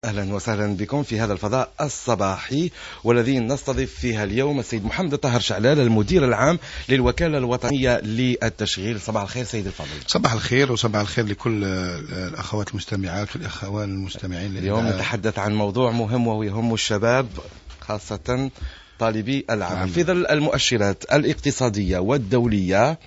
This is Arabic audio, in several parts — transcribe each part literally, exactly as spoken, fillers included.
أهلا وسهلا بكم في هذا الفضاء الصباحي، والذي نستضيف فيها اليوم السيد محمد الطاهر شعلال، المدير العام للوكالة الوطنية للتشغيل. صباح الخير سيد الفاضل. صباح الخير وصباح الخير لكل الأخوات المستمعات والأخوان المستمعين. اليوم نتحدث عن موضوع مهم ويهم الشباب، خاصة طالبي العمل. نعم. في ظل المؤشرات الاقتصادية والدولية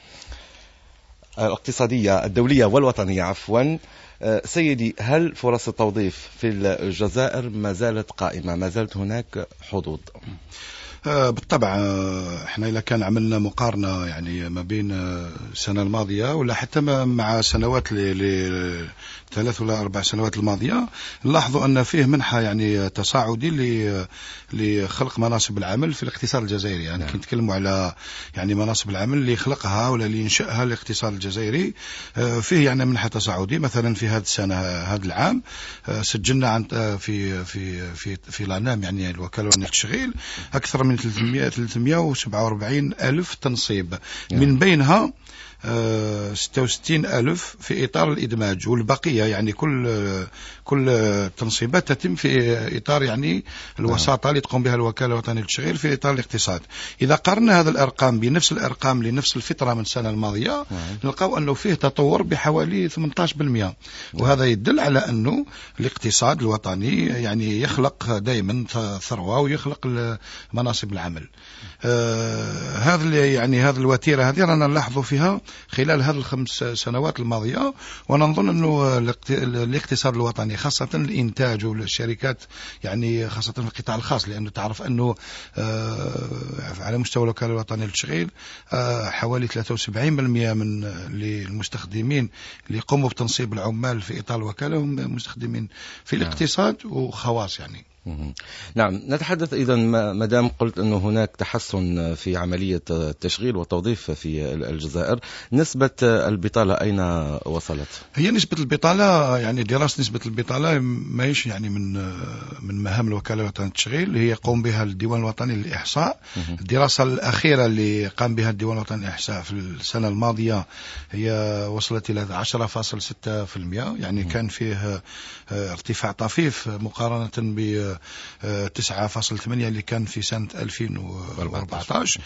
الاقتصادية الدولية والوطنية عفوا سيدي، هل فرص التوظيف في الجزائر ما زالت قائمة؟ ما زالت هناك حظوظ؟ آه بالطبع. آه احنا إذا كان عملنا مقارنة يعني ما بين السنة الماضية ولا حتى مع سنوات ل ثلاث ولا أربع سنوات الماضية، نلاحظوا أن فيه منحة يعني تصاعدي لخلق مناصب العمل في الاقتصاد الجزائري. يعني نعم. نتكلموا على يعني مناصب العمل اللي خلقها ولا اللي ينشأها الاقتصاد الجزائري، آه فيه يعني منحة تصاعدي. مثلا في هذه السنة هذا العام آه سجلنا عن في في في في الأنام يعني الوكالة للتشغيل أكثر من ثلاثمائة وسبعة وأربعين ألف تنصيب، من بينها ستة وستين ألف في إطار الإدماج، والبقية يعني كل كل تنصيبات تتم في إطار يعني الوساطة اللي تقوم بها الوكالة الوطنية للتشغيل في إطار الاقتصاد. إذا قارنا هذه الأرقام بنفس الأرقام لنفس الفترة من السنة الماضية، نلقاو أنه فيه تطور بحوالي ثمانية عشر بالمئة، وهذا يدل على أنه الاقتصاد الوطني يعني يخلق دائما ثروة ويخلق مناصب العمل. آه هذا يعني هذه الوتيرة هذه رانا نلاحظوا فيها خلال هذه الخمس سنوات الماضية، ونظن أنه الاقتصاد الوطني خاصة الإنتاج والشركات يعني خاصة في القطاع الخاص، لأنه تعرف أنه آه على مستوى الوكالة الوطنية للتشغيل آه حوالي ثلاثة وسبعين بالمئة من المستخدمين اللي يقوموا بتنصيب العمال في إطار الوكالة هم مستخدمين في الاقتصاد وخواص يعني. نعم، نتحدث إذا ما دام قلت أنه هناك تحسن في عملية التشغيل والتوظيف في الجزائر، نسبة البطالة أين وصلت؟ هي نسبة البطالة يعني دراسة نسبة البطالة ماهيش يعني من من مهام الوكالة الوطنية للتشغيل، هي يقوم بها الديوان الوطني للإحصاء. الدراسة الأخيرة اللي قام بها الديوان الوطني للإحصاء في السنة الماضية هي وصلت إلى عشرة فاصلة ستة بالمئة، يعني كان فيه ارتفاع طفيف مقارنة ب تسعة فاصلة ثمانية اللي كان في سنة ألفين وأربعة عشر.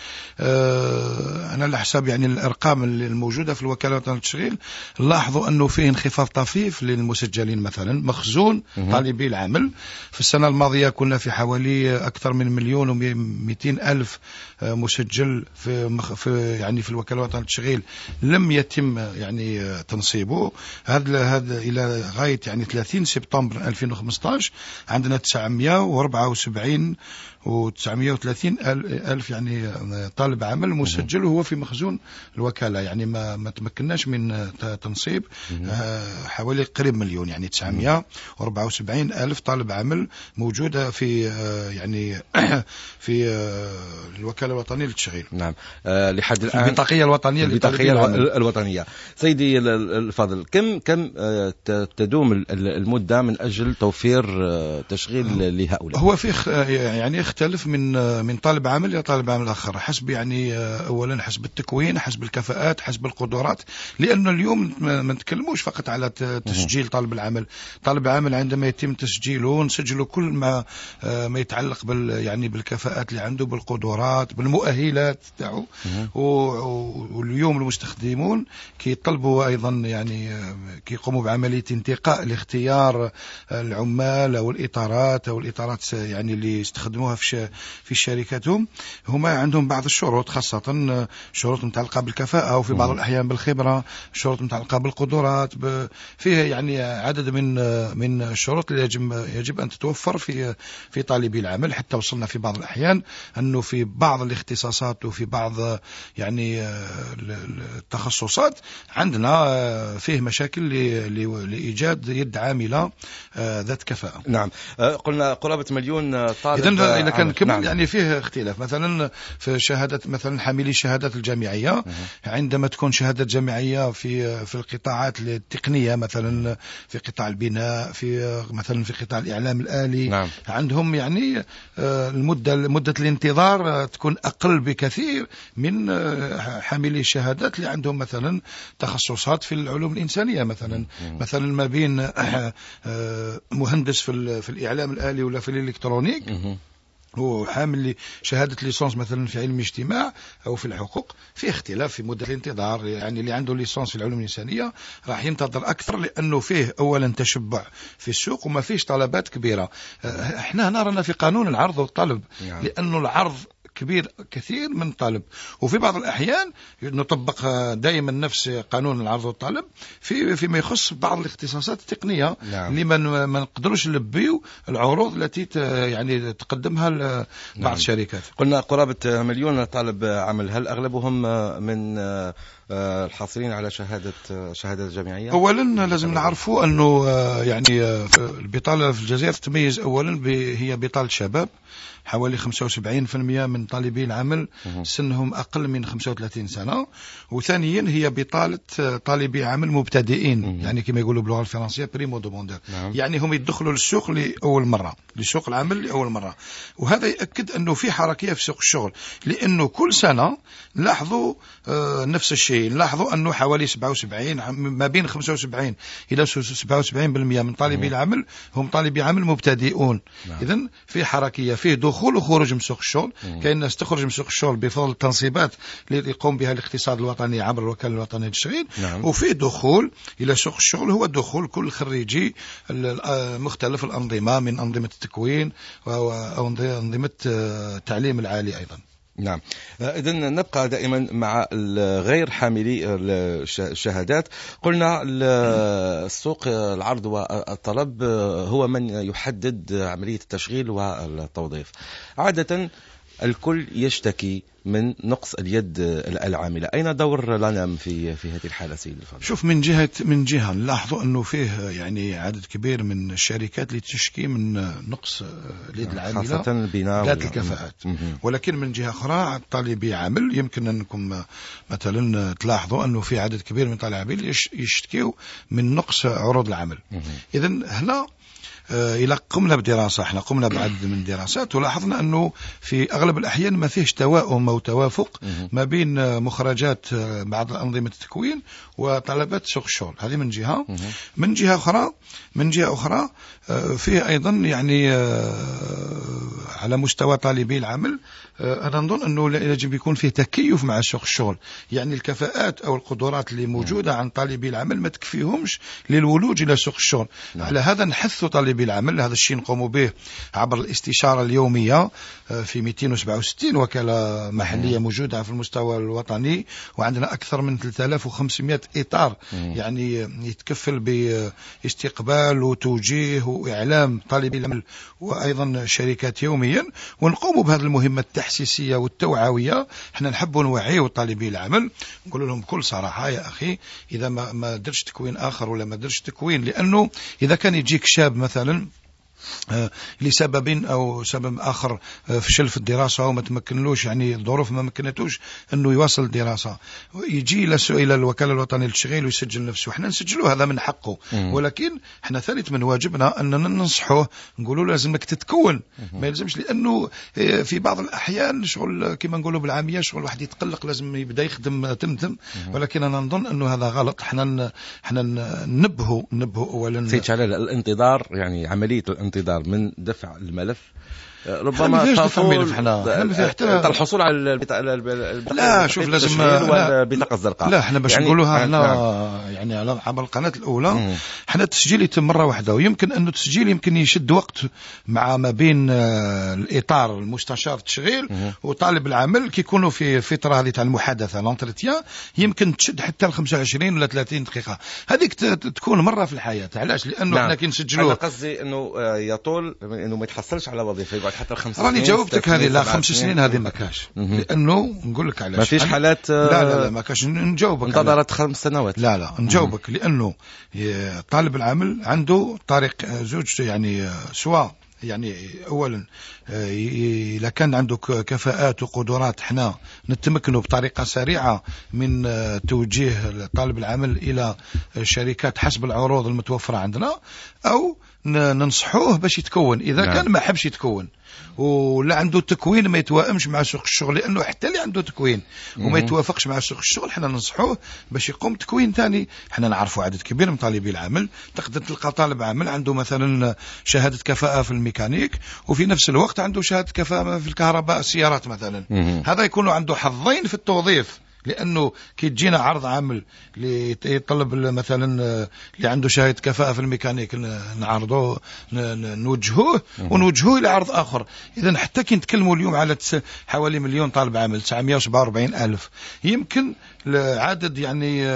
أنا لحساب يعني الأرقام الموجودة في الوكالة الوطنية للتشغيل لاحظوا أنه فيه انخفاض طفيف للمسجلين. مثلا مخزون طالبي العمل في السنة الماضية كنا في حوالي أكثر من مليون ومئتين ألف مسجل في, في يعني في الوكالة الوطنية للتشغيل لم يتم يعني تنصيبه. هذا هذا إلى غاية يعني ثلاثين سبتمبر ألفين وخمسة عشر عندنا تسعمائة وأربعة وسبعين وتسعمائة وثلاثين ألف يعني طالب عمل مسجل وهو في مخزون الوكالة، يعني ما ما تمكناش من تنصيب حوالي قريب مليون، يعني تسعمائة وأربعة وسبعين ألف طالب عمل موجودة في يعني في الوكالة الوطنية للتشغيل. نعم، لحد الآن البطاقية الوطنية البطاقية الوطنية. سيدي الفاضل، كم كم تدوم المدة من أجل توفير تشغيل لهؤلاء؟ هو في يعني يختلف من من طالب عمل إلى طالب عمل آخر، حسب يعني أولا حسب التكوين، حسب الكفاءات، حسب القدرات. لأنه اليوم ما نتكلموش فقط على تسجيل طالب العمل. طالب العمل عندما يتم تسجيله نسجله كل ما ما يتعلق بال يعني بالكفاءات اللي عنده، بالقدرات، بالمؤهلات تاعو. واليوم المستخدمون كي يطلبوا أيضا يعني كي يقوموا بعملية انتقاء لاختيار العمال أو الإطارات أو الإطارات يعني اللي يستخدموها في في شركاتهم، هما عندهم بعض الشروط، خاصة شروط متعلقة بالكفاءة وفي بعض الأحيان بالخبرة، شروط متعلقة بالقدرات. فيه يعني عدد من من الشروط اللي يجب يجب أن تتوفر في في طالبي العمل. حتى وصلنا في بعض الأحيان أنه في بعض الاختصاصات وفي بعض يعني التخصصات عندنا فيه مشاكل لإيجاد يد عاملة ذات كفاءة. نعم، قلنا إذا قرابة مليون طالب. إذا إذا كان كمان نعم. يعني فيه اختلاف مثلا في شهادة مثلا حاملي الشهادات الجامعية. مه. عندما تكون شهادة جامعية في في القطاعات التقنية مثلا في قطاع البناء في مثلا في قطاع الإعلام الآلي. نعم. عندهم يعني المدة مدة الانتظار تكون أقل بكثير من حاملي الشهادات اللي عندهم مثلا تخصصات في العلوم الإنسانية مثلا. مه. مثلا ما بين مهندس في في الإعلام الآلي ولا في الإلكترونيك هو حامل شهادة ليسانس مثلا في علم الاجتماع أو في الحقوق، في اختلاف في مدة الانتظار. يعني اللي عنده ليسانس في العلوم الإنسانية راح ينتظر أكثر لأنه فيه أولا تشبع في السوق وما فيش طلبات كبيرة. احنا هنا رانا في قانون العرض والطلب، لأنه العرض كبير كثير من طالب، وفي بعض الأحيان نطبق دائما نفس قانون العرض والطلب في فيما يخص بعض الاختصاصات التقنية. نعم. اللي ما ما نقدروش نلبيو العروض التي يعني تقدمها بعض. نعم. الشركات. قلنا قرابة مليون طالب عمل، هل أغلبهم من الحاصلين على شهادة شهادة جامعية؟ أولا لازم نعرفوا أنه يعني البطالة في الجزائر تتميز أولا هي بطالة شباب. حوالي خمسة وسبعين بالمئة من طالبي العمل سنهم أقل من خمسة وثلاثين سنة. وثانيا هي بطالة طالبي عمل مبتدئين، يعني كما يقولوا باللغة الفرنسية بريمو دوموندور. يعني هم يدخلوا للسوق لأول مرة، لسوق العمل لأول مرة. وهذا يأكد أنه في حركية في سوق الشغل، لأنه كل سنة نلاحظوا نفس الشيء. نلاحظوا أنه حوالي سبعة وسبعين ما بين خمسة وسبعين إلى سبعة وسبعين بالمئة من طالبي العمل هم طالبي عمل مبتدئون. إذن في حركية، فيه دخول وخروج من سوق الشغل. كاين ناس تخرج من سوق الشغل بفضل التنصيبات اللي يقوم بها الاقتصاد الوطني عبر الوكالة الوطنية للتشغيل. نعم. وفي دخول إلى سوق الشغل هو دخول كل خريجي مختلف الأنظمة من أنظمة التكوين أو أنظمة التعليم العالي أيضا. نعم. إذن نبقى دائما مع غير حاملي الشهادات. قلنا السوق العرض والطلب هو من يحدد عملية التشغيل والتوظيف. عادة الكل يشتكي من نقص اليد العاملة. أين دور لانام في في هذه الحالة سيد الفاضل؟ شوف، من جهة من جهة نلاحظوا أنه فيه يعني عدد كبير من الشركات اللي تشكي من نقص اليد العاملة، خاصة البناء ذات الكفاءات. ولكن من جهة أخرى طالبي عمل يمكن أنكم مثلا تلاحظوا أنه في عدد كبير من طالبي عمل يشتكيوا من نقص عروض العمل. إذن هنا إلى قمنا بدراسة، احنا قمنا بعدد من دراسات ولاحظنا أنه في أغلب الأحيان ما فيش توائم أو توافق ما بين مخرجات بعض أنظمة التكوين وطلبات سوق الشغل. هذه من جهة. من جهة أخرى من جهة أخرى فيه أيضا يعني على مستوى طالبي العمل أنا نظن أنه يجب يكون فيه تكيف مع سوق الشغل. يعني الكفاءات أو القدرات اللي موجودة عن طالبي العمل ما تكفيهمش للولوج إلى سوق الشغل. نعم. على هذا نحث طالبي العمل، هذا الشيء نقوم به عبر الاستشارة اليومية في مئتين وسبعة وستين وكالة محلية موجودة في المستوى الوطني، وعندنا أكثر من ثلاثة آلاف وخمسمائة إطار يعني يتكفل باستقبال وتوجيه وإعلام طالبي العمل وأيضا شركات يوميا. ونقوم بهذه المهمة التحسيسية والتوعوية. احنا نحب نوعيه طالبي العمل، نقول لهم بكل صراحة يا أخي إذا ما ما درش تكوين آخر ولا ما درش تكوين، لأنه إذا كان يجيك شاب مثلا لسبب أو سبب آخر فشل في الدراسة وما تمكنلوش، يعني الظروف ما مكنتوش أنه يواصل الدراسة، يجي إلى الوكالة الوطنية للتشغيل ويسجل نفسه. احنا نسجله، هذا من حقه. ولكن احنا ثالث من واجبنا أننا ننصحه، نقولوا لازمك تتكون، ما يلزمش، لأنه في بعض الأحيان شغل كما نقولوا بالعامية شغل واحد يتقلق لازم يبدأ يخدم تمتم. ولكن أنا نظن أنه هذا غلط. احنا احنا ننبهوا ننبهوا أولا سيد شلال الانتظار، يعني عملية الانتظار من دفع الملف ربما تطول حتى الحصول على البطاقة. لا شوف لازم البطاقة الزرقاء. لا احنا باش يعني نقولوها هنا يعني على عبر القناة الأولى احنا التسجيل يتم مرة واحدة، ويمكن أنه التسجيل يمكن يشد وقت مع ما بين الإطار المستشار التشغيل وطالب العمل كي يكونوا في فترة هذه تاع المحادثة لونتريتيان، يمكن تشد حتى ل خمسة وعشرين ولا ثلاثين دقيقة. هذيك تكون مرة في الحياة. علاش؟ لأنه احنا كي نسجلوه أنا قصدي أنه يطول إنه ما يتحصلش على وظيفة حتى الخمس سنين. راني جاوبتك هذه لا خمس سنين هذه ما كاش، لأنه نقول لك علاش ما فيش حالات. لا لا لا ما كاش. نجاوبك انتظرت خمس سنوات. لا لا نجاوبك، لأنه طالب العمل عنده طريق زوج، يعني سواء يعني أولا إذا كان عنده كفاءات وقدرات احنا نتمكنوا بطريقة سريعة من توجيه طالب العمل إلى شركات حسب العروض المتوفرة عندنا، أو ننصحوه باش يتكون إذا نعم. كان ما حبش يتكون ولا عنده تكوين ما يتوائمش مع سوق الشغل، لأنه حتى اللي عنده تكوين وما يتوافقش مع سوق الشغل حنا ننصحوه باش يقوم تكوين ثاني. حنا نعرفوا عدد كبير من طالبي العمل، تقدر تلقى طالب عمل عنده مثلا شهادة كفاءة في الميكانيك وفي نفس الوقت عنده شهادة كفاءة في الكهرباء السيارات مثلا، هذا يكون عنده حظين في التوظيف، لأنه كي تجينا عرض عمل اللي يطلب مثلا اللي عنده شهادة كفاءة في الميكانيك نعرضه نوجهوه ونوجهوه إلى عرض آخر. إذا حتى كي نتكلموا اليوم على حوالي مليون طالب عمل تسعمائة وسبعة وأربعين ألف، يمكن عدد يعني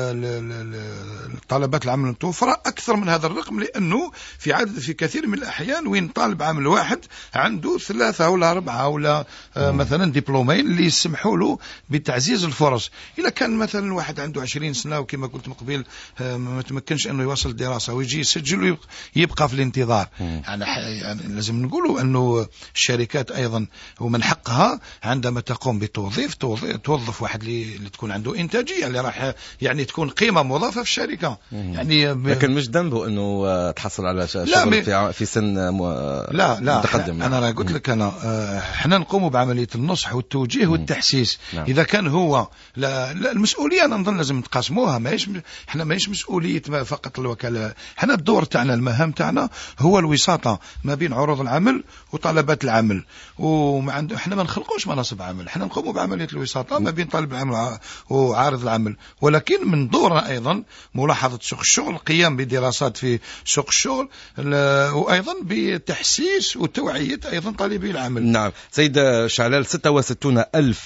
طلبات العمل المتوفرة أكثر من هذا الرقم، لأنه في عدد في كثير من الأحيان وين طالب عمل واحد عنده ثلاثة ولا أربعة ولا مثلا دبلومين اللي يسمحوا له بتعزيز الفرص. إذا كان مثلا واحد عنده عشرين سنة وكما قلت مقبل ما تمكنش أنه يواصل الدراسة ويجي يسجل ويبقى في الانتظار، يعني, يعني لازم نقولوا أنه الشركات أيضا ومن حقها عندما تقوم بتوظيف توظف واحد اللي تكون عنده إنتاجية اللي راح يعني تكون قيمة مضافة في الشركة. يعني لكن مش ذنبه أنه تحصل على شغل في في سن لا لا متقدم. أنا راه قلت لك أنا احنا نقوم بعملية النصح والتوجيه والتحسيس. نعم. إذا كان هو لا لا المسؤولية أنا نظن لازم نتقاسموها، ماهيش احنا ماهيش مسؤولية فقط الوكالة، احنا الدور تاعنا المهام تاعنا هو الوساطة ما بين عروض العمل وطلبات العمل، وما عند احنا ما نخلقوش مناصب عمل، احنا نقوم بعملية الوساطة ما بين طالب العمل وعارض العمل، ولكن من دورنا أيضا ملاحظة سوق الشغل، القيام بدراسات في سوق الشغل، وأيضا بتحسيس وتوعية أيضا طالبي العمل. نعم سيد شعلال، ستة وستون ألف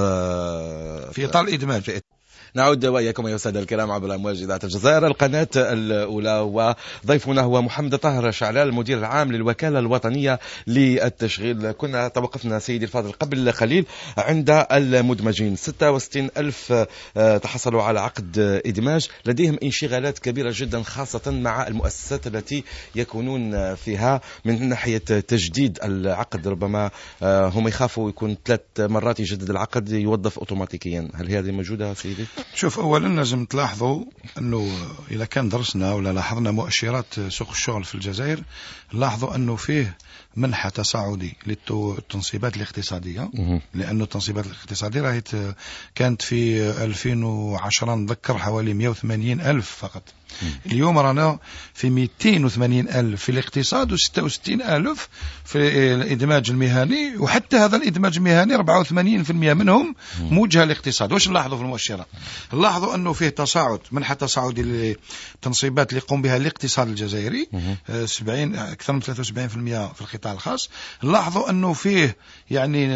في إطار الإدماج. نعود وإياكم أيها السادة الكرام عبر أمواج إذاعة الجزائر القناة الأولى، وضيفنا هو محمد طاهر شعلال المدير العام للوكالة الوطنية للتشغيل. كنا توقفنا سيدي الفاضل قبل قليل عند المدمجين، ستة وستين ألف تحصلوا على عقد إدماج، لديهم انشغالات كبيرة جدا خاصة مع المؤسسات التي يكونون فيها من ناحية تجديد العقد، ربما هم يخافوا يكون ثلاث مرات يجدد العقد يوظف أوتوماتيكيا. هل هذه موجودة سيدي؟ شوف، أولا لازم تلاحظوا أنه إذا كان درسنا ولا لاحظنا مؤشرات سوق الشغل في الجزائر، لاحظوا أنه فيه منحة تصاعدي للتنصيبات الاقتصادية، لأنه التنصيبات الاقتصادية راهي كانت في ألفين وعشرة نذكر حوالي مئة وثمانين ألف فقط، اليوم رانا في مئتين وثمانين ألف في الاقتصاد وستة وستين ألف في الإدماج المهني، وحتى هذا الإدماج المهني أربعة وثمانين بالمئة منهم موجه للاقتصاد. واش نلاحظوا في المؤشرات؟ نلاحظوا أنه فيه تصاعد، منحة تصاعدي للتنصيبات اللي يقوم بها الاقتصاد الجزائري سبعين أكثر من ثلاثة وسبعين بالمئة في القطاع الخاص. نلاحظوا أنه فيه يعني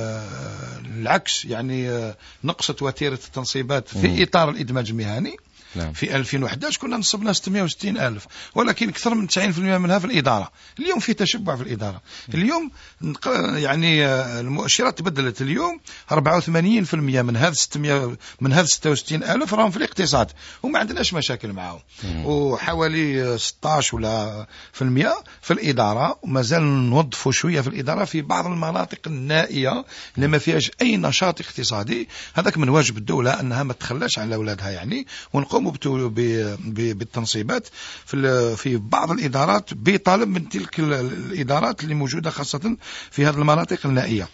العكس، يعني نقصت وتيرة التنصيبات في إطار الإدماج المهني. نعم. في ألفين وأحد عشر كنا نصبنا ستمائة وستين ألف، ولكن أكثر من تسعين بالمئة منها في الإدارة. اليوم في تشبع في الإدارة، اليوم يعني المؤشرات تبدلت، اليوم أربعة وثمانين بالمئة من هذا ستمائة من هذا ستة وستين ألف راهم في الاقتصاد وما عندناش مشاكل معهم، وحوالي ستة عشر ولا في المئة في الإدارة، وما زال نوظفوا شوية في الإدارة في بعض المناطق النائية اللي ما فيهاش أي نشاط اقتصادي. هذاك من واجب الدولة أنها ما تخلاش على أولادها يعني، ونقوم بالتنصيبات في في بعض الإدارات بطلب من تلك الإدارات اللي موجودة خاصة في هذه المناطق النائية.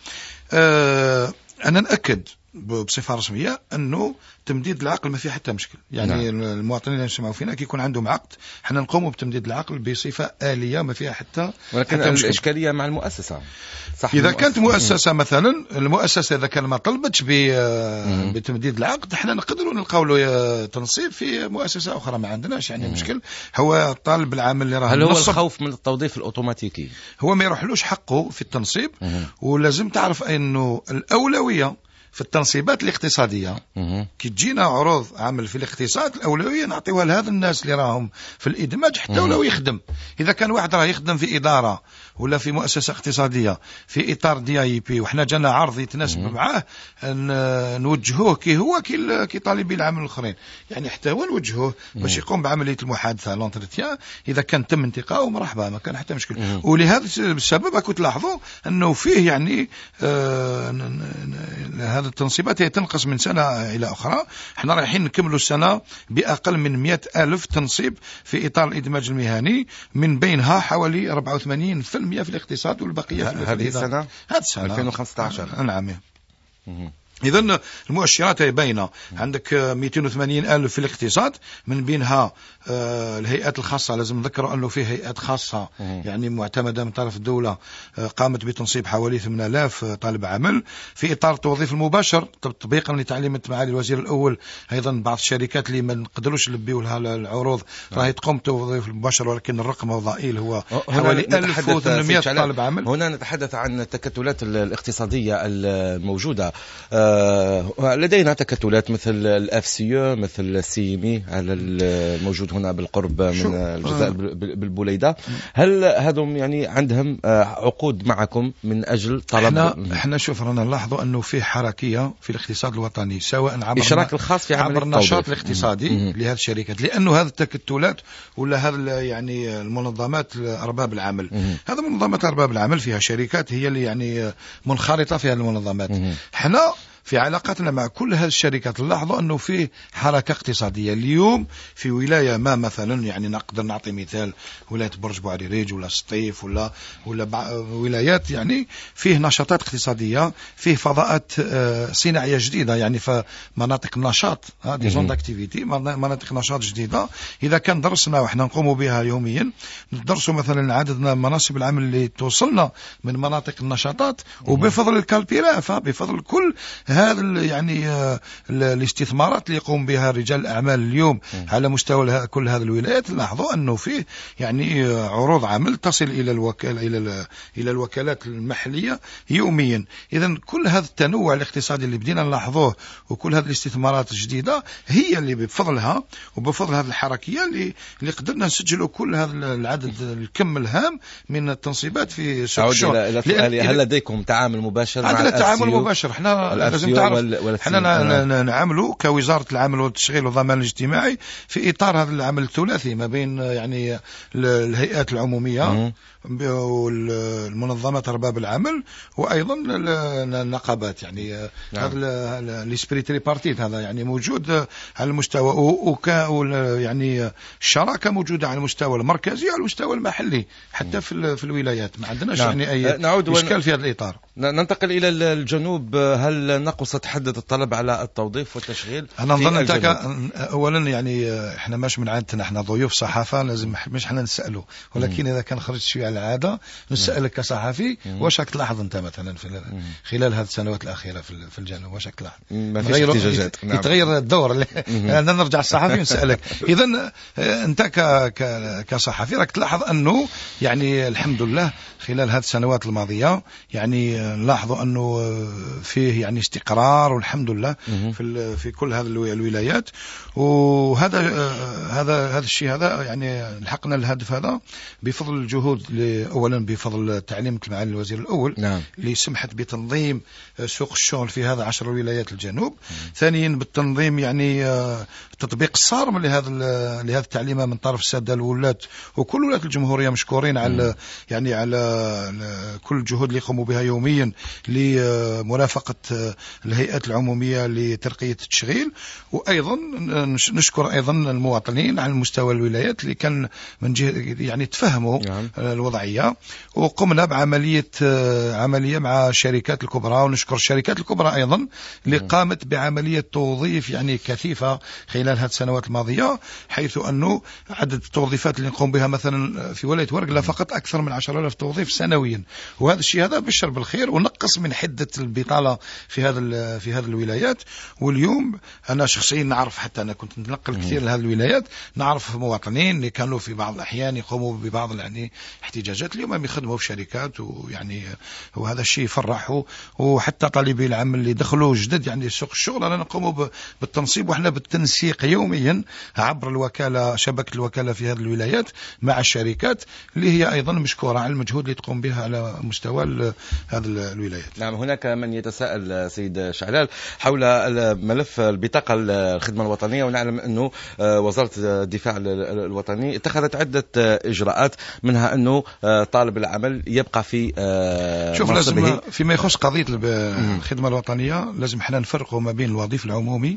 أنا نأكد بصفة رسمية أنه تمديد العقل ما فيه حتى مشكل، يعني نعم. المواطنين اللي يسمعوا فينا كي يكون عندهم عقد حنا نقوموا بتمديد العقل بصفة آلية ما فيها حتى، ولكن حتى الإشكالية مع المؤسسة. صح، إذا كانت مؤسسة مثلا المؤسسة إذا كان ما طلبتش بتمديد العقد احنا نقدروا نلقاو له تنصيب في مؤسسة أخرى، ما عندناش يعني مم. مشكل. هو طالب العمل اللي راه هل هو الخوف من التوظيف الأوتوماتيكي؟ هو ما يروحلوش حقه في التنصيب، مم. ولازم تعرف أنه الأولوية في التنصيبات الاقتصادية. كي تجينا عروض عمل في الاقتصاد الأولوية نعطيوها لهذا الناس اللي راهم في الإدماج حتى ولو يخدم. إذا كان واحد راه يخدم في إدارة ولا في مؤسسة اقتصادية في إطار دي اي بي وحنا جانا عرض يتناسب معاه نوجهوه كي هو كي كي طالبي العمل الآخرين، يعني حتى هو نوجهوه باش يقوم بعملية المحادثة لونتريتيان. إذا كان تم انتقاؤه مرحبا ما كان حتى مشكل. ولهذا السبب أكو تلاحظوا أنه فيه يعني آه هذه التنصيبات هي تنقص من سنة إلى أخرى. احنا رايحين نكملوا السنة بأقل من مئة ألف تنصيب في إطار الإدماج المهني، من بينها حوالي أربعة وثمانين بالمئة في الاقتصاد والبقية في هذه السنة هذه السنة ألفين وخمسة عشر. نعم. إذن المؤشرات هي باينة. عندك مئتين وثمانين ألف في الاقتصاد، من بينها آه الهيئات الخاصة. لازم نذكروا أنه في هيئات خاصة يعني معتمدة من طرف الدولة آه قامت بتنصيب حوالي ثمانية آلاف طالب عمل في إطار التوظيف المباشر تطبيقا لتعليمة معالي الوزير الأول. أيضا بعض الشركات اللي ما نقدروش نلبيو لها العروض راهي تقوم بالتوظيف المباشر، ولكن الرقم الضئيل هو حوالي ألف وثمانمئة طالب عمل. هنا نتحدث عن التكتلات الاقتصادية الموجودة. آه لدينا تكتلات مثل الاف سي مثل السيمي على الموجود هنا بالقرب من الجزائر بالبوليدة. هل هذم يعني عندهم عقود معكم من أجل طلب؟ احنا, احنا شوف رانا نلاحظوا أنه في حركية في الاقتصاد الوطني، سواء عبر الإشراك الخاص في عبر النشاط الاقتصادي لهذه الشركات، لأنه هذه التكتلات ولا هذا يعني المنظمات أرباب العمل، هذا منظمات أرباب العمل فيها شركات هي اللي يعني منخرطة في هذه المنظمات. احنا في علاقاتنا مع كل هذه الشركات نلاحظوا أنه في حركة اقتصادية. اليوم في ولاية ما مثلا، يعني نقدر نعطي مثال ولاية برج بوعريريج ولا سطيف ولا ولا ولايات يعني فيه نشاطات اقتصادية، فيه فضاءات صناعية جديدة، يعني في مناطق نشاط دي زون داكتيفيتي، مناطق نشاط جديدة. إذا كان درسنا وإحنا نقوم بها يوميا، ندرسوا مثلا عددنا مناصب العمل اللي توصلنا من مناطق النشاطات، وبفضل الكالبيرافة بفضل كل هذا يعني الاستثمارات اللي يقوم بها رجال الأعمال اليوم على مستوى كل هذه الولايات، لاحظوا أنه فيه يعني عروض عمل تصل إلى الوكالة إلى إلى الوكالات المحلية يوميا. إذن كل هذا التنوع الاقتصادي اللي بدينا نلاحظوه وكل هذه الاستثمارات الجديدة هي اللي بفضلها وبفضل هذه الحركية اللي اللي قدرنا نسجلوا كل هذا العدد الكم الهام من التنصيبات في سوق الشغل. إلى سؤالي، هل لديكم تعامل مباشر مع عندنا تعامل مباشر؟ احنا لازم تعرف احنا نعملوا كوزارة العمل والتشغيل والضمان الاجتماعي في إطار هذا العمل الثلاثي ما بين يعني الهيئات العمومية والمنظمات أرباب العمل وأيضا النقابات. يعني هذا الاسبريت ريبارتيت هذا يعني موجود على المستوى، وك يعني الشراكة موجودة على المستوى المركزي وعلى المستوى المحلي حتى في في الولايات. ما عندناش نعم. يعني أي إشكال في هذا الإطار. ننتقل إلى الجنوب. هل نقصت حدة الطلب على التوظيف والتشغيل؟ أنا نظن أنت أولا يعني إحنا ماش من عادتنا، إحنا ضيوف صحافة لازم مش إحنا نسأله، ولكن إذا كان خرجت شوية على العادة نسألك كصحفي واش راك تلاحظ أنت مثلا في خلال هذه السنوات الأخيرة في الجنوب واش راك تلاحظ؟ ما فيش احتجاجات. نعم. يتغير الدور أنا نرجع الصحفي ونسألك. إذن أنت كصحفي راك تلاحظ أنه يعني الحمد لله خلال هذه السنوات الماضية يعني نلاحظوا أنه فيه يعني استقرار والحمد لله في في كل هذه الولايات. وهذا هذا هذا الشيء هذا يعني لحقنا الهدف هذا بفضل الجهود، أولا بفضل تعليمة معالي الوزير الأول نعم. اللي سمحت بتنظيم سوق الشغل في هذا عشر ولايات الجنوب. ثانيا بالتنظيم يعني التطبيق الصارم لهذا لهذه التعليمة من طرف السادة الولاة وكل ولاة الجمهورية مشكورين على يعني على كل الجهود اللي يقوموا بها يوميا لمرافقة الهيئات العمومية لترقية التشغيل. وأيضا نشكر أيضا المواطنين على مستوى الولايات اللي كان من جهة يعني تفهموا نعم. الوضعية، وقمنا بعملية عملية مع الشركات الكبرى، ونشكر الشركات الكبرى أيضا اللي قامت بعملية توظيف يعني كثيفة خلال هذه السنوات الماضية، حيث أنه عدد التوظيفات اللي نقوم بها مثلا في ولاية ورقلة فقط أكثر من عشرة آلاف توظيف سنويا. وهذا الشيء هذا بشر بالخير ونقص من حدة البطالة في هذه هذا في هذه الولايات. واليوم أنا شخصيا نعرف، حتى أنا كنت نتنقل كثير لهذه الولايات، نعرف مواطنين اللي كانوا في بعض الأحيان يقوموا ببعض يعني احتجاجات، اليوم يخدموا في شركات، ويعني وهذا الشيء يفرح. وحتى طالبي العمل اللي دخلوا جدد يعني سوق الشغل، أنا نقوم بالتنصيب وإحنا بالتنسيق يوميا عبر الوكالة، شبكة الوكالة في هذه الولايات مع الشركات اللي هي أيضا مشكورة على المجهود اللي تقوم بها على مستوى هذه الولايات. نعم، هناك من يتساءل سيد شعلال حول ملف البطاقة الخدمة الوطنية، ونعلم أنه وزارة الدفاع الوطني اتخذت عدة إجراءات، منها أنه طالب العمل يبقى في شوف لازم فيما يخص قضية الخدمة الوطنية لازم احنا نفرقوا ما بين الوظيف العمومي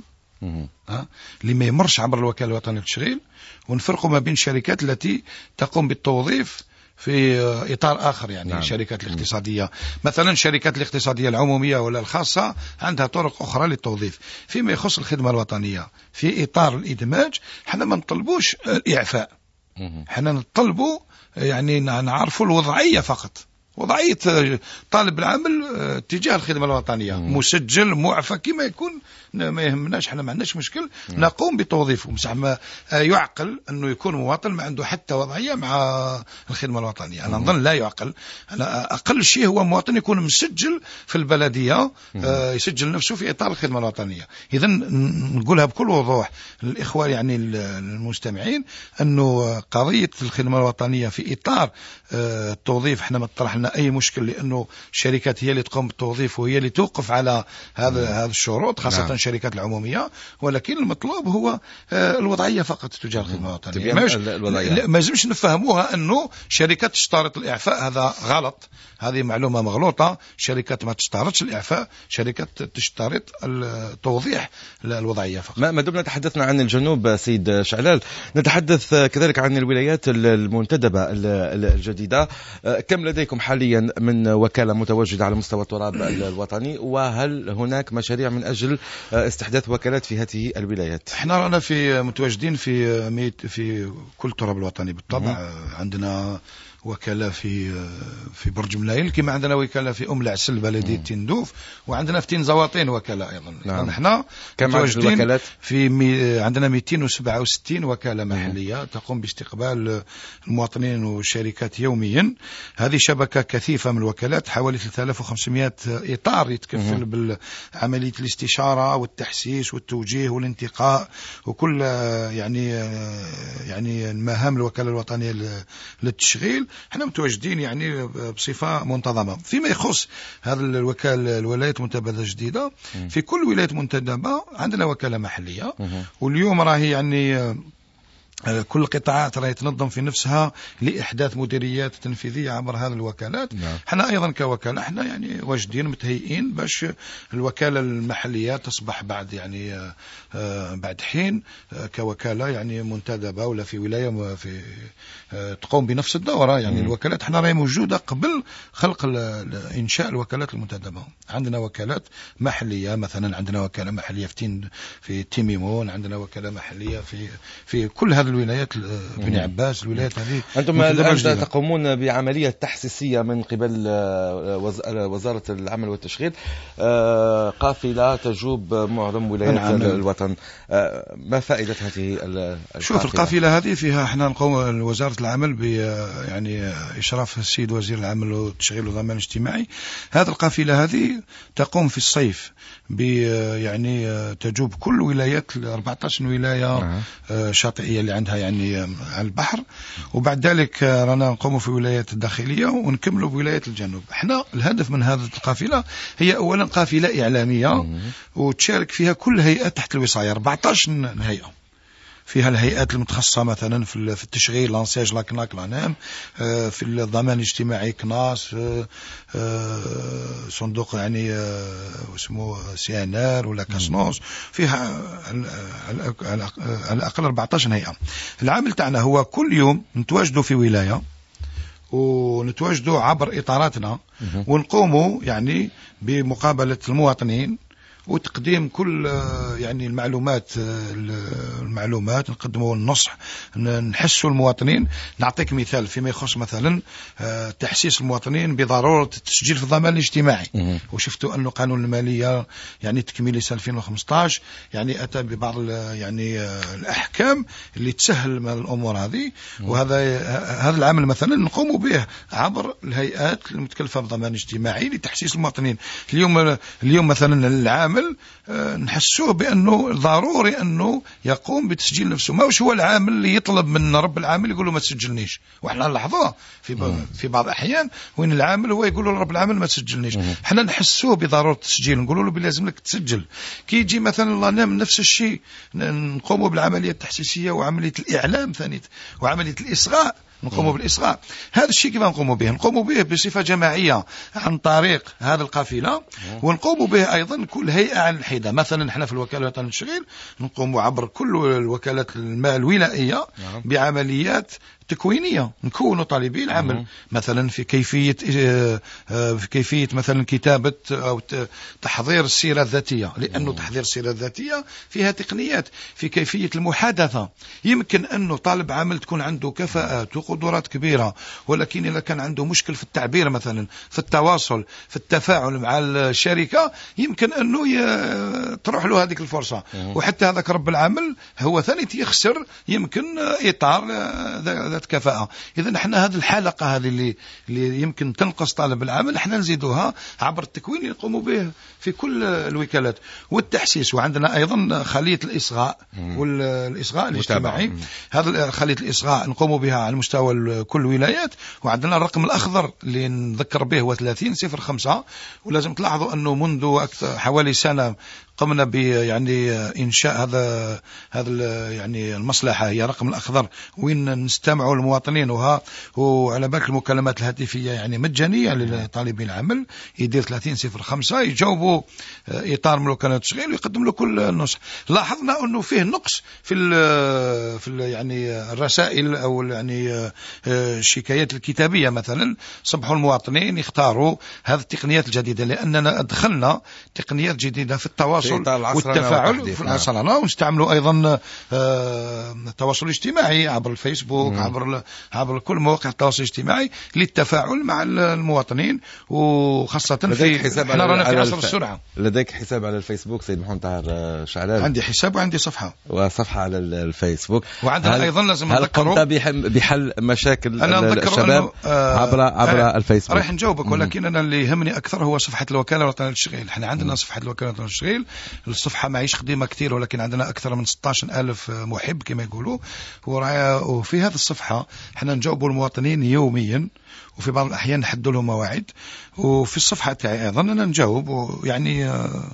أه؟ اللي ما يمرش عبر الوكالة الوطنية للتشغيل، ونفرقوا ما بين الشركات التي تقوم بالتوظيف في إطار آخر، يعني نعم. الشركات الاقتصادية مثلا، الشركات الاقتصادية العمومية ولا الخاصة عندها طرق أخرى للتوظيف. فيما يخص الخدمة الوطنية في إطار الإدماج، حنا ما نطلبوش الإعفاء، حنا نطلبوا يعني نعرفوا الوضعية فقط، وضعية طالب العمل تجاه الخدمة الوطنية، مم. مسجل معفى كما يكون، ما يهمناش، احنا ما عندناش مشكل، مم. نقوم بتوظيفه. مسح ما يعقل انه يكون مواطن ما عنده حتى وضعية مع الخدمة الوطنية، انا نظن لا يعقل. انا اقل شيء هو مواطن يكون مسجل في البلدية، آه يسجل نفسه في اطار الخدمة الوطنية. اذا نقولها بكل وضوح للاخوة يعني المستمعين، انه قضية الخدمة الوطنية في اطار آه التوظيف احنا ما طرحنا اي مشكل، لانه الشركات هي اللي تقوم بالتوظيف وهي اللي توقف على هذا هذا الشروط، خاصة نعم. الشركات العمومية. ولكن المطلوب هو الوضعية فقط تجاه الخدمة الوطنية. ما يلزمش نفهموها انه شركات تشترط الاعفاء، هذا غلط، هذه معلومة مغلوطة. شركات ما تشترطش الإعفاء، شركات تشترط توضيح الوضعية فقط. ما دمنا تحدثنا عن الجنوب سيد شعلال، نتحدث كذلك عن الولايات المنتدبة الجديدة. كم لديكم حاليا من وكالة متواجدة على مستوى التراب الوطني، وهل هناك مشاريع من أجل استحداث وكالات في هذه الولايات؟ احنا رانا في متواجدين في ميت في كل التراب الوطني بالطبع. عندنا وكالة في في برج ملايل، كما عندنا وكالة في أم العسل بلدية تندوف، وعندنا في تين زواطين وكالة أيضا. نعم. نحن متواجدين في مي عندنا مئتين وسبعة وستين وكالة محلية تقوم باستقبال المواطنين والشركات يوميا. هذه شبكة كثيفة من الوكالات، حوالي ثلاثة آلاف وخمسمائة إطار يتكفل بعملية الاستشارة والتحسيس والتوجيه والانتقاء وكل يعني يعني المهام الوكالة الوطنية للتشغيل. احنا متواجدين يعني بصفة منتظمة. فيما يخص هذا الوكالة الولايات المنتدبة الجديدة، في كل ولاية منتدبة عندنا وكالة محلية، واليوم راهي يعني كل القطاعات راهي تنظم في نفسها لإحداث مديريات تنفيذية عبر هذه الوكالات. نعم. احنا أيضا كوكالة احنا يعني واجدين متهيئين باش الوكالة المحلية تصبح بعد يعني آه بعد حين آه كوكالة يعني منتدبة ولا في ولاية في آه تقوم بنفس الدورة. يعني مم. الوكالات احنا راهي موجودة قبل خلق إنشاء الوكالات المنتدبة. عندنا وكالات محلية، مثلا عندنا وكالة محلية في تين في تيميمون، عندنا وكالة محلية في في كل هذه الولايات، بني عباس، الولايات هذه. أنتم الآن تقومون بعملية تحسيسية من قبل وزارة العمل والتشغيل، قافلة تجوب معظم ولايات الوطن. ما فائدة هذه القافلة؟ شوف، القافلة هذه فيها احنا نقوم وزارة العمل ب يعني إشراف السيد وزير العمل والتشغيل والضمان الاجتماعي. هذه القافلة هذه تقوم في الصيف ب يعني تجوب كل ولايات أربعة عشر ولاية شاطئية اللي عندها يعني على البحر، وبعد ذلك رانا نقوم في ولايات الداخلية ونكملوا بولايات الجنوب. احنا الهدف من هذه القافلة هي أولا قافلة إعلامية وتشارك فيها كل هيئة تحت الوصاية، أربعة عشر هيئة، فيها الهيئات المتخصصة مثلا في التشغيل لانسيج لاكناك لانام، في الضمان الاجتماعي كناس، صندوق يعني اسمه سي ان ار ولا كاسنوس، فيها على الأقل أربعة عشر هيئة. العمل تاعنا هو كل يوم نتواجدوا في ولاية ونتواجدوا عبر إطاراتنا ونقوموا يعني بمقابلة المواطنين وتقديم كل يعني المعلومات المعلومات نقدموا النصح، نحسوا المواطنين. نعطيك مثال فيما يخص مثلا تحسيس المواطنين بضرورة التسجيل في الضمان الاجتماعي. وشفتوا أنه قانون المالية يعني تكميلي سنة ألفين وخمسة عشر يعني أتى ببعض يعني الأحكام اللي تسهل الأمور هذه. وهذا هذا العمل مثلا نقوم به عبر الهيئات المتكلفة بالضمان الاجتماعي لتحسيس المواطنين. اليوم اليوم مثلا العامل نحسوه بأنه ضروري أنه يقوم بتسجيل نفسه. ما هو العامل اللي يطلب من رب العامل يقول له ما تسجلنيش، وإحنا نلاحظوه في في بعض الأحيان وين العامل هو يقول له رب العامل ما تسجلنيش. إحنا نحسوه بضرورة التسجيل، نقول له بلازم لك تسجل. كي يجي مثلا الله نعم نفس الشيء نقوم بالعملية التحسيسية وعملية الإعلام ثاني وعملية الإصغاء، نقوم بالإصغاء. هذا الشيء كيف نقوم به؟ نقوم به بصفة جماعية عن طريق هذا القافلة، ونقوم به أيضا كل هيئة عن الحدة. مثلا احنا في الوكالة الوطنية للتشغيل نقوم عبر كل الوكالات المال الولائية بعمليات تكوينية، نكون طالبي العمل مثلا في كيفية في كيفية مثلا كتابة أو تحضير السيرة الذاتية، لأنه تحضير السيرة الذاتية فيها تقنيات. في كيفية المحادثة، يمكن أنه طالب عمل تكون عنده كفاءات وقدرات كبيرة، ولكن إذا كان عنده مشكل في التعبير مثلا، في التواصل، في التفاعل مع الشركة، يمكن أنه تروح له هذه الفرصة. وحتى هذاك رب العمل هو ثاني يخسر يمكن إطار ذات كفاءة. إذا نحن هذه الحلقة هذه اللي, اللي يمكن تنقص طالب العمل نحن نزيدوها عبر التكوين اللي نقوم به في كل الوكالات والتحسيس. وعندنا أيضا خلية الإصغاء والإصغاء الاجتماعي. هذا خلية الإصغاء نقوم بها على مستوى كل الولايات. وعندنا الرقم الأخضر اللي نذكر به هو ثلاثين صفر خمسة. ولازم تلاحظوا أنه منذ أكثر حوالي سنة قمنا ب يعني إنشاء هذا هذا يعني المصلحة هي رقم الأخضر، وين نستمعوا المواطنين. وها وعلى بالك المكالمات الهاتفية يعني مجانية لطالبين العمل. يدير ثلاثين صفر خمسة يجاوبوا إطار من وكالة التشغيل ويقدم له كل النصح. لاحظنا أنه فيه نقص في ال في ال يعني الرسائل أو يعني الشكايات الكتابية مثلا. صبحوا المواطنين يختاروا هذه التقنيات الجديدة، لأننا أدخلنا تقنيات جديدة في التواصل والتفاعل في العصرنة. ونستعملوا أيضا التواصل الاجتماعي عبر الفيسبوك، مم. عبر عبر كل مواقع التواصل الاجتماعي للتفاعل مع المواطنين، وخاصة في احنا رانا في عصر السرعة. لديك حساب على الفيسبوك سيد محمد طاهر شعلان؟ عندي حساب وعندي صفحة وصفحة على الفيسبوك. وعندنا أيضا لازم نذكره هل قمت بحل مشاكل الشباب آه عبر عبر آه الفيسبوك؟ رايح نجاوبك، ولكن أنا اللي يهمني أكثر هو صفحة الوكالة الوطنية للتشغيل. احنا عندنا مم. صفحة الوكالة الوطنية للتشغيل. الصفحة معيش خدمة كتير، ولكن عندنا أكثر من ستة عشر ألف محب كما يقولوا. وفي هذه الصفحة احنا نجاوبوا المواطنين يوميا، وفي بعض الأحيان نحدوا لهم مواعيد. وفي الصفحة تاعي أيضا أنا نجاوب يعني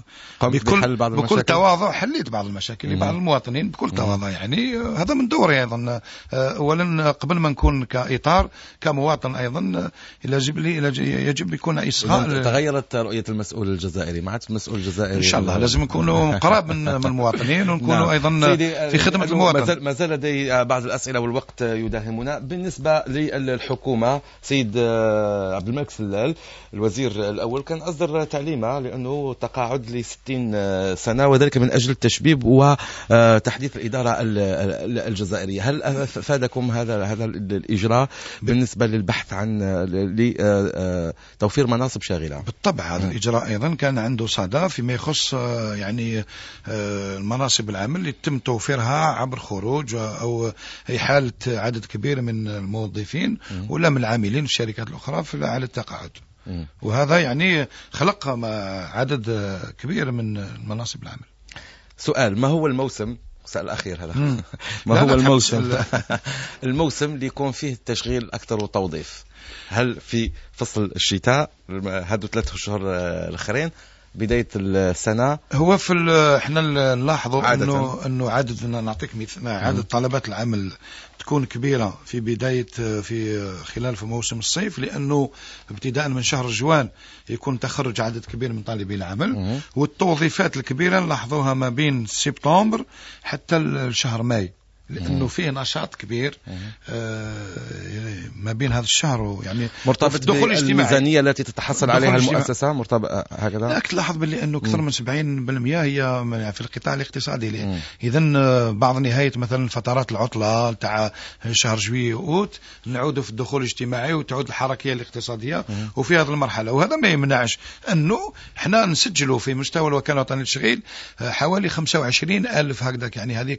بكل, بكل تواضع. حليت بعض المشاكل لبعض المواطنين بكل تواضع. يعني هذا من دوري أيضا. أولا قبل ما نكون كإطار كمواطن أيضا يجب لي يجب يكون إصغاء. تغيرت رؤية المسؤول الجزائري، ما عادش المسؤول الجزائري إن شاء الله لازم نكونوا قراب من المواطنين ونكونوا نعم. أيضا في خدمة المواطن. ما زال لدي بعض الأسئلة والوقت يداهمنا. بالنسبة للحكومة سيد عبد الملك سلال الوزير الأول كان أصدر تعليمه لأنه تقاعد لستين سنة، وذلك من أجل التشبيب وتحديث الإدارة الجزائرية. هل فادكم هذا هذا الإجراء بالنسبة للبحث عن لتوفير مناصب شاغرة؟ بالطبع هذا الإجراء أيضا كان عنده صدى فيما يخص يعني المناصب العمل اللي يتم توفيرها عبر خروج أو إحالة عدد كبير من الموظفين ولا من العاملين في الشركات الأخرى على التقاعد. وهذا يعني خلق عدد كبير من مناصب العمل. سؤال: ما هو الموسم السؤال الأخير هذا ما هو الموسم الموسم اللي يكون فيه التشغيل أكثر وتوظيف؟ هل في فصل الشتاء هذو ثلاثة شهور الأخرين بداية السنة؟ هو في احنا نلاحظوا انه انه عدد نعطيك مثال عدد طلبات العمل تكون كبيرة في بداية في خلال في موسم الصيف، لأنه ابتداء من شهر جوان يكون تخرج عدد كبير من طالبي العمل، والتوظيفات الكبيرة نلاحظوها ما بين سبتمبر حتى الشهر ماي، لأنه فيه نشاط كبير آه ما بين هذا الشهر يعني مرتبط بالميزانية التي تتحصل عليها المؤسسة مرتبط هكذا. لا تلاحظ باللي أنه أكثر من سبعين بالمئة هي في القطاع الاقتصادي. إذا بعض نهاية مثلا فترات العطلة تاع شهر جويي وأوت نعودوا في الدخول الاجتماعي وتعود الحركية الاقتصادية وفي هذه المرحلة. وهذا ما يمنعش أنه احنا نسجلوا في مستوى الوكالة الوطنية للتشغيل حوالي خمسة وعشرين ألف هكذاك يعني هذه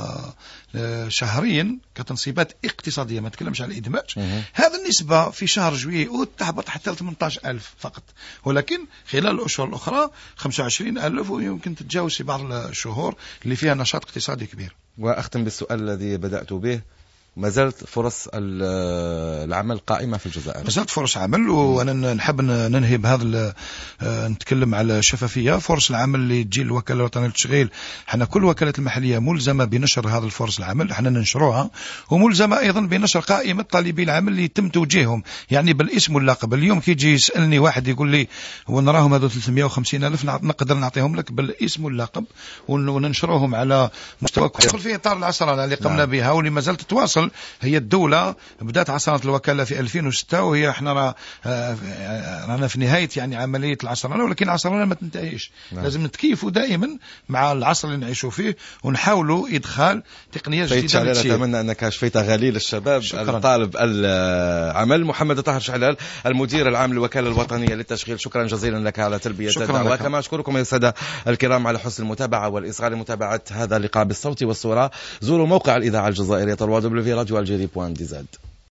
شهريا كتنصيبات اقتصادية، ما تكلمش على الإدماج. هذا النسبة في شهر جويي أوت تهبط حتى ثمانية عشر ألف فقط، ولكن خلال الأشهر الأخرى خمسة وعشرين ألف ويمكن تتجاوز في بعض الشهور اللي فيها نشاط اقتصادي كبير. وأختم بالسؤال الذي بدأت به، ما زالت فرص العمل قائمة في الجزائر؟ ما زالت فرص عمل، وأنا نحب ننهي بهذا نتكلم على الشفافية. فرص العمل اللي تجي الوكالة الوطنية للتشغيل، حنا كل وكالات المحلية ملزمة بنشر هذه الفرص العمل، حنا ننشروها، وملزمة أيضا بنشر قائمة طالبي العمل اللي يتم توجيههم يعني بالاسم واللقب. اليوم كي يجي يسألني واحد يقول لي ونراهم هذو ثلاثمائة وخمسين ألف، نقدر نعطيهم لك بالاسم واللقب وننشروهم على مستوى كل في إطار العصرنة اللي قمنا نعم. بها واللي ما زالت تتواصل. هي الدولة بدأت عصرنة الوكالة في ألفين وستة، وهي احنا رانا في نهاية يعني عملية العصرنة، ولكن العصرنة ما تنتهيش نعم. لازم نتكيفوا دائما مع العصر اللي نعيشوا فيه ونحاولوا إدخال تقنيات جديدة. أتمنى أنك شفيت غليل الشباب شكرا. الطالب العمل محمد طاهر شعلال المدير العام للوكالة الوطنية للتشغيل، شكرا جزيلا لك على تلبية الدعوة. كما أشكركم يا السادة الكرام على حسن المتابعة والإصغاء لمتابعة هذا اللقاء بالصوت والصورة. زوروا موقع الإذاعة الجزائرية دبليو دبليو دبليو دوت الجزائري دوت دي زد.